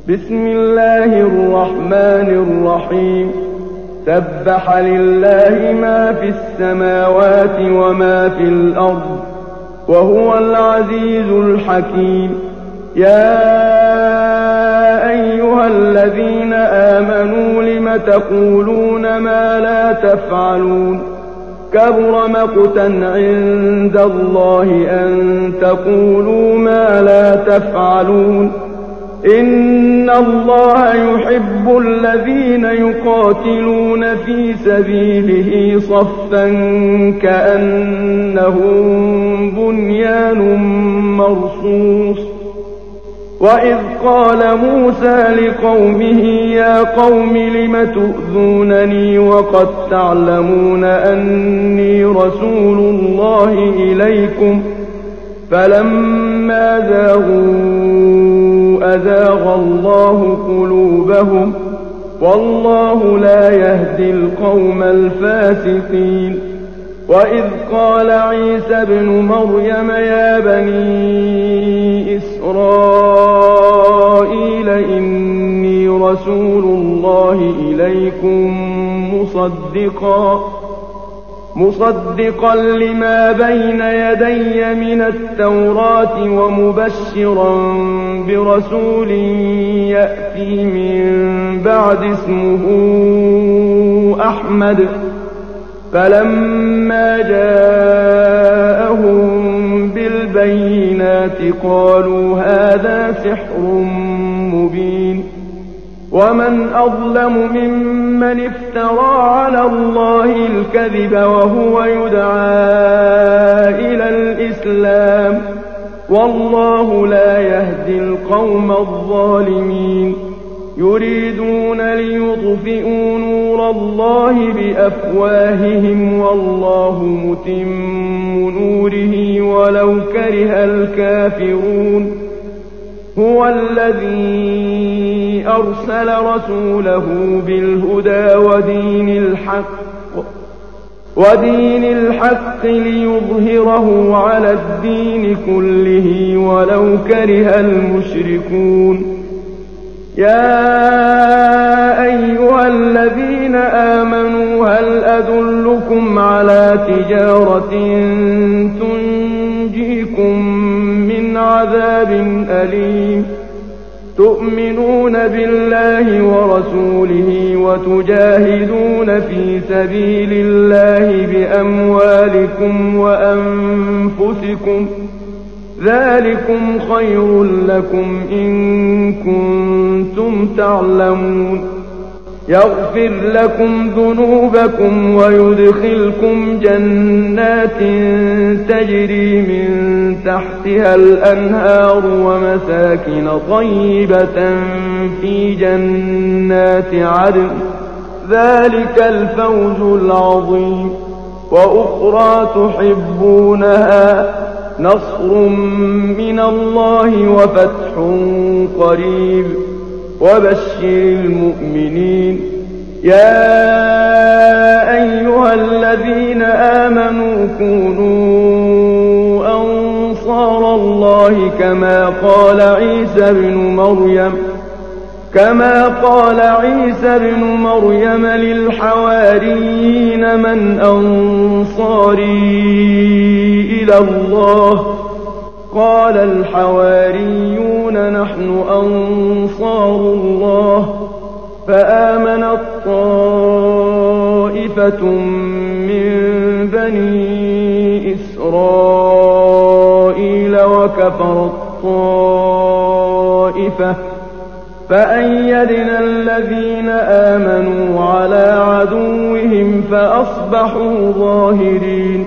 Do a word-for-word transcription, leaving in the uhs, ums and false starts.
بسم الله الرحمن الرحيم سبح لله ما في السماوات وما في الأرض وهو العزيز الحكيم. يا أيها الذين آمنوا لم تقولون ما لا تفعلون كبر مقتا عند الله أن تقولوا ما لا تفعلون. إن الله يحب الذين يقاتلون في سبيله صفا كأنهم بنيان مرصوص. وإذ قال موسى لقومه يا قوم لم تؤذونني وقد تعلمون أني رسول الله إليكم فلما زاغوا أزاغ الله قلوبهم والله لا يهدي القوم الفاسقين. وإذ قال عيسى ابن مريم يا بني إسرائيل إني رسول الله إليكم مصدقا مصدقا لما بين يدي من التوراة ومبشرا برسول يأتي من بعد اسمه أحمد. فلما جاءهم بالبينات قالوا هذا سحر مبين. ومن أظلم ممن افترى على الله الكذب وهو يدعى إلى الإسلام والله لا يهدي القوم الظالمين. يريدون ليطفئوا نور الله بأفواههم والله متم نوره ولو كره الكافرون. هو الذي أرسل رسوله بالهدى ودين الحق ودين الحق ليظهره على الدين كله ولو كره المشركون. يا أيها الذين آمنوا هل أدلكم على تجارة تنجيكم من عذاب أليم تؤمنون بالله ورسوله وتجاهدون في سبيل الله بأموالكم وأنفسكم ذلكم خير لكم إن كنتم تعلمون. يغفر لكم ذنوبكم ويدخلكم جنات تجري من تحتها الأنهار ومساكن طيبة في جنات عدن ذلك الفوز العظيم. وأخرى تحبونها نصر من الله وفتح قريب وبشر المؤمنين. يا أيها الذين آمنوا كونوا أنصار الله كما قال عيسى ابن مريم كما قال عيسى ابن مريم للحواريين من أنصاري إلى الله قال الحواريون نحن أنصار الله. فآمنت طائفة من بني إسرائيل وكفرت طائفة فأيدنا الذين آمنوا على عدوهم فأصبحوا ظاهرين.